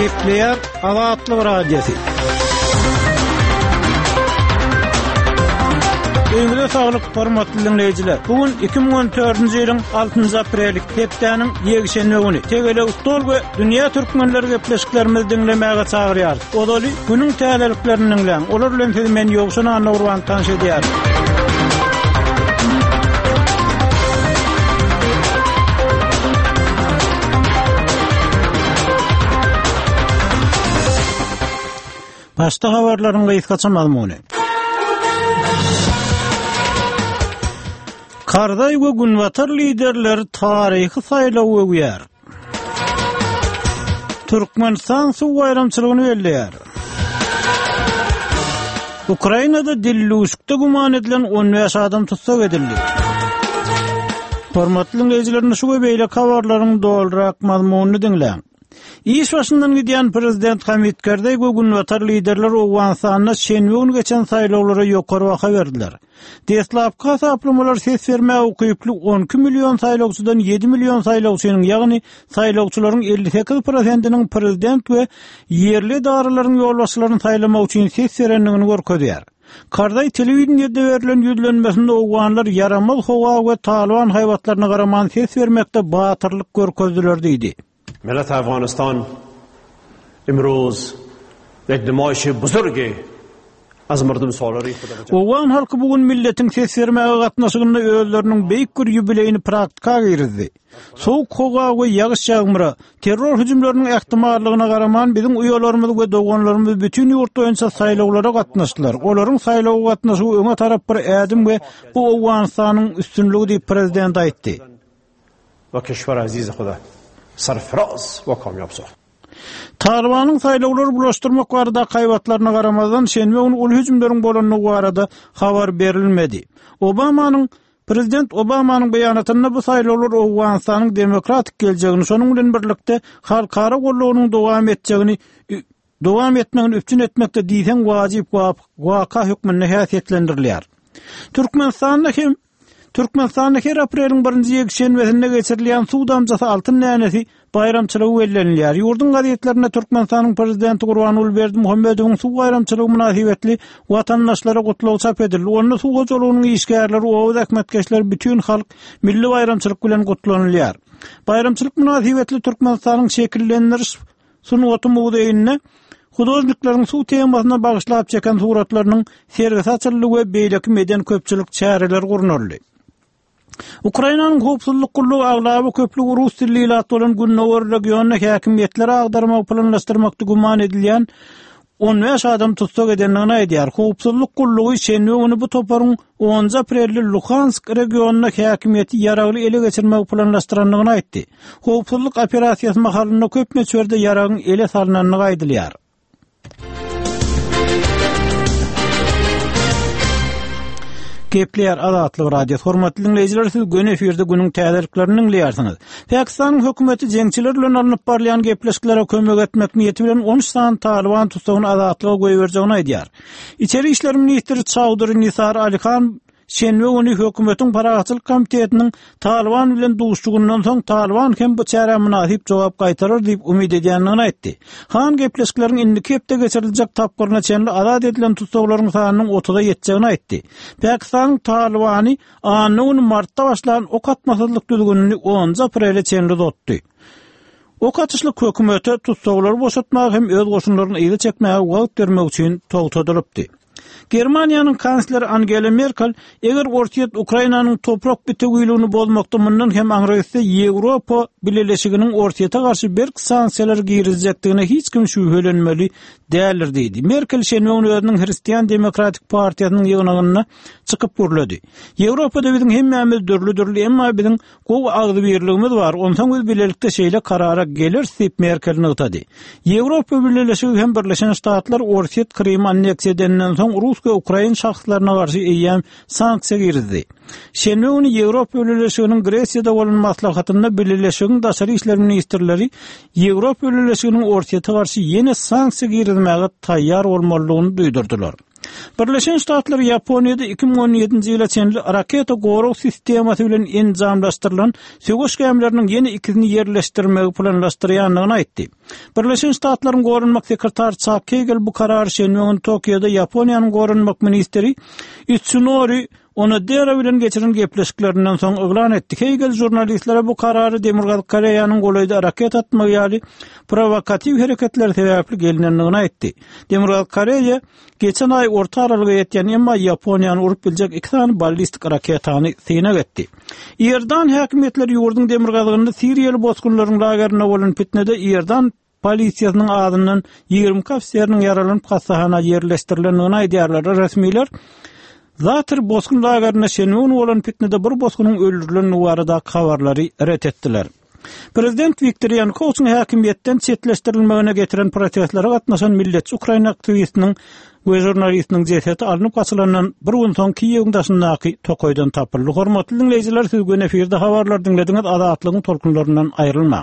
Kepler Azatlyk Radiosu. Ömürde sağlık hormatly dinleyijiler. Bugün 2014-nji ýylyň 6-njy aprellik hepdeniň ýegişenme güni. Tegele utol we dünýä türkmenleri gepleşiklerimizi dinlemäge çagyrýar. Odaly günüň täzeliklerini dinleň. Olar bilen men ýogşuna Anna Urban tanış edýär. Başta habarlaryň gaýtgaçam almany. Karday we Günwatar liderleri tarihi saýlaw öwýär. Türkmenistan suw aýramçylygyny belleýär. Ukrainada dilluşykda guman edilen 15 adam tutsak edildi. Hormatly dinleyijiler, şu we beýle habarlaryň doldurak mazmunyny dinleň. İş başından giden Prezident Hamid Karzai we Günwatar liderler Owganistanda şenbe günü geçen saýlawlara ýokary baha berdiler. Deslapky hasaplamalar ses bermäge ukyply 12 milyon saýlawçydan 7 milyon saýlawçynyň, ýagny saýlawçylaryň 58%-iniň prezident we ýerli daralaryň ýolbaşçylaryny saýlamak üçin ses berenligini görkezýär. Karzai telewizionyada berilen ýüzlenmesinde Owganlar yaramaz howa we Taliban haýwatlaryna garaman ses bermekde batyrlyk görkezdiler diýdi. ملت افغانستان امروز یک نمایش بزرگی az mardum so'lary Owan halky bugün milletin ses bermäge gatnaşygyny özleriniň beýik bir ýubileyini praktika girdi. Soğuk howa we ýagyş ýagmyry terror hüjümleriniň ähtimallygyna garaman biziň uýalarymyz we doganlarymyz bütün ýurt boýunça saýlawlara gatnaşdylar. Olaryň saýlaw gatnaşygy öňe tarap bir ädim we bu Owganistanyň üstünligi diýip prezident aýtdy. Wa keşwer aziz Huda sarfraz we kamyap sahdy. Talibanın saýlawlary bulaşdyrmak barada kaýbatlaryna garamazdan şenbe günü ul hüjümleriň bolanyny barada habar berilmedi. Prezident Obamanyň beýanatyna bu saýlawlar Owganistanyň demokratik geljegini, şonuň bilen birlikde halkara gollagynyň dowam etmegini üpçün etmekde diýsen wajyp waka hükmüne häsiýetlendirilýär. Türkmenistanda her apreliň 1-nji ýekşenbesinde geçirilýän suw damjasy altyn näňesi bayramçylygy bellenilýär. Ýurdun gazetlerinde Türkmenistanyň prezidenti Gurbanuly Muhammedowyň suw bayramçylygy münasibetli watandaşlara gutlaw çap edildi. Onu suw jolunyň işgärleri, owuz äkmetkeşler, bütün halk milli bayramçylyk bilen gutlanylýar. Bayramçylyk münasibetli Türkmenistanyň şekillendiriş sunuwaty mugdaýyna Hudojniklaryň suw temasyna bagyşlap çeken suratlarynyň sergisi açyldy we beýleki meden köpçülik çäreler gurnuldy. Ukrainanyň howpsuzlyk gullugy aglaby köplük rus dilli ýatlanan Günnower regionyna häkimiýetleri agdarmak planlaşdyrmakda guman edilýän 15 adam tutsak edenligini aýdýar. Howpsuzlyk gullugy şenbe günü bu toparyň 10 aprelli Luhansk regionyna häkimiýeti ýaragly ele geçirmek planlaşdyranlygyny aýtdy. Howpsuzlyk operasiýasy mahalynda köp meçberde ýaragyň ele salynanlygy aýdylýar. Kepler Azatlyk Radiosu hormatly dinleyijiler, siz gün efirde günüň täzeliklerini dinleýärsiňiz. Pakistanyň hökümeti jeňçiler bilen alınıp barlayan gepleşiklere kömek etmek niýeti bilen 13 san Taliban tutsagyny azatlyga goýberjegini aýdýar. İçeri işler ministri Çawdry Nisar Ali Khan şenbe günü hökümetiň paragatçylyk komitetiniň Taliban bilen duşuşgyndan soň Taliban hem bu çäre münasip jogap gaýtarar diýip umid edýänligini aýtdy. Han gepleşikleriň indiki hepde geçiriljek tapgyrna çenli azat edilen tutsaklaryň sanynyň 30-a ýetjegini aýtdy. Pakistan Talibany anyň martda başlanan ok atmasyzlyk düzgünini 10 aprelde çenli dotdy. Ok atışlyk hökümeti tutsaklary boşatmak hem öz goşunlaryny ýygy çekmäge wagt bermek üçin togtadylypdy. Germaniýanyň kansleri Angela Merkel eger ortaýat Ukrainanyň toprak bitýüligini bozmakdan hem aňraýsa Ýewropa Birleşiginiň ortaýata garşy berk sanksiýalar girizjekdigine hiç kim şüphelenmeli däldir diýdi. Merkel şenbe günü özüniň Hristiýan Demokratik Partiýasynyň ýygynyna çykyp gürledi. Ýewropada biziň hemmämiz dörli, emma biziň gowy agdy birligimiz bar. Ondan biz bilelikde şeýle karara gelir diýip Merkel nutady. Ýewropa Birleşigi hem Birleşen Ştatlar ortaýat Krym anneksiýa edenden soň Rus we Ukraina şahslaryna garşy eýýän sanksiýa girdi. Şenbe günü Ýewropa Birleşiginiň Gresiýada bolan maslahatynda Birleşigiň daşary işler ministrleri Ýewropa Birleşiginiň ortaýata garşy ýene sanksiýa girmäge taýýar bolmalygyny duýdurdylar. Birleşen Ştatlar Yaponiýada 2017-nji ýyla çenli raketa gorug sistemasy bilen enjamlaşdyrylan söwüş gemleriniň ýeni ikisini ýerleşdirmegi planlaşdyrýanlygyny aýtdy. Birleşen Ştatlaryň gorunmak sekretary Chuck Hagel bu karary şenwegin Tokyoda Yaponiýanyň gorunmak ministeri Itsunori onu dere bilen geçiren gepleşiklerinden soň oglan etdi. Hegel jurnalistlere bu karary Demir Koreýanyň golayda raket atmak ýaly provokativ hereketler sebäpli gelinenligini aýtdy. Demir Koreýa geçen ay orta aralyga ýetýän emma Yaponiýany urup biljek 2 tane ballistik raketany syna etdi. Ýerdan häkimetleri ýurdun demir gazygyny Siriýaly bozgunlaryň lageryna bolan fitnede Ýerdan polisiýasynyň adyndan 20 ofisiýeriniň yaralanyp hasahana ýerleşdirilendigini aýdýarlar. Resmiler Zatır bozgun lageryna şenwegin bolan fitnede bir bozgunyň öldürilenligi barada habarlary ret etdiler. Prezident Viktor Yanukowyň häkimiýetden çetleşdirilmegine getiren protestlere gatnaşan milletçi Ukraina aktivistiniň we jurnalistiniň jeseti alınıp gaçylanan bir gün soň Kiýewiň daşyndaky tokoýdan tapyldy. Hormatly dinleýijiler, siz gün efirde habarlar dinlediňiz, adatlygyň tolkunlaryndan aýrylma.